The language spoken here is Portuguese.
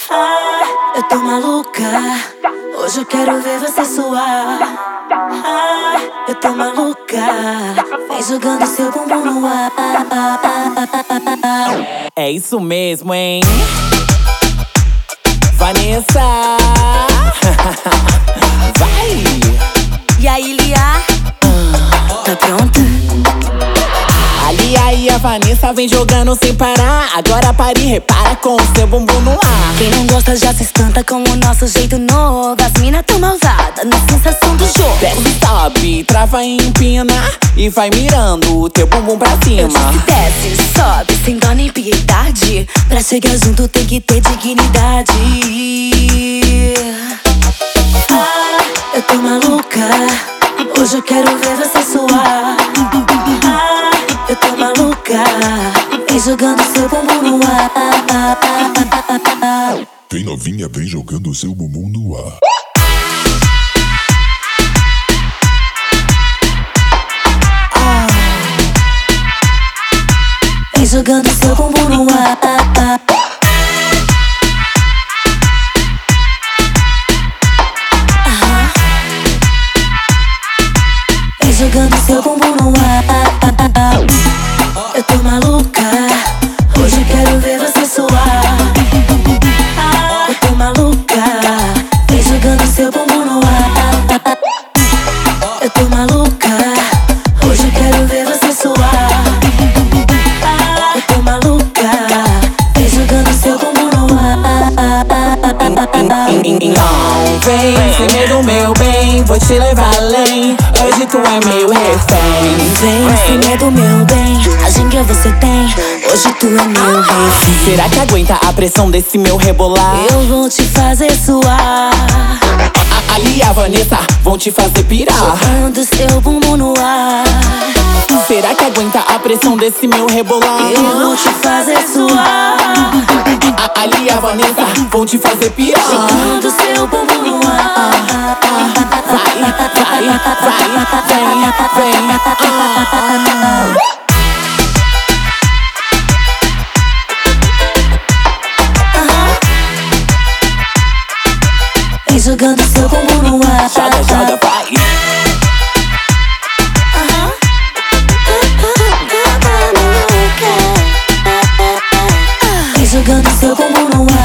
Eu tô maluca, hoje eu quero ver você suar. Eu tô maluca, vem jogando seu bumbum no ar. É isso mesmo, hein? Vanessa! Vai! E aí, Lia? Tá pronta? Ali aí a Vanessa vem jogando sem parar. Agora pare e repara com o seu bumbum no ar. Quem não gosta já se espanta com o nosso jeito novo. As mina tão malvada na sensação do jogo. Desce, sobe, trava e empina e vai mirando o teu bumbum pra Eu cima. disse desce, sobe, sem dó nem piedade. Pra chegar junto tem que ter dignidade. Eu tô maluca, hoje eu quero ver você suar. Eu tô maluca, vem jogando seu bumbum no ar. Vem novinha, vem jogando seu bumbum no ar. Vem jogando seu bumbum no ar. Vem jogando seu bumbum no ar. Eu tô maluca, hoje eu quero ver você suar. Eu tô maluca, vem jogando seu bumbum no ar. Eu tô maluca, hoje eu quero ver você suar. Eu tô maluca, vem jogando seu bumbum no ar. Então vem, sem medo meu bem, vou te levar além. Hoje tu é meu refém. Vem, sem medo meu bem, a gente que você tem, hoje tu é meu refém. Será que aguenta a pressão desse meu rebolar? Eu vou te fazer suar. Ali a Vanessa vão te fazer pirar. Jogando seu bumbum no ar. Será que aguenta a pressão desse meu rebolar? Eu vou te fazer suar. Ali a Vanessa vão te fazer pirar. Jogando seu bumbum no ar. Vai, vai, vai, vem, vem. Vem jogando seu bumbum no ar. Joga, joga, vai. Vem jogando seu bumbum no ar.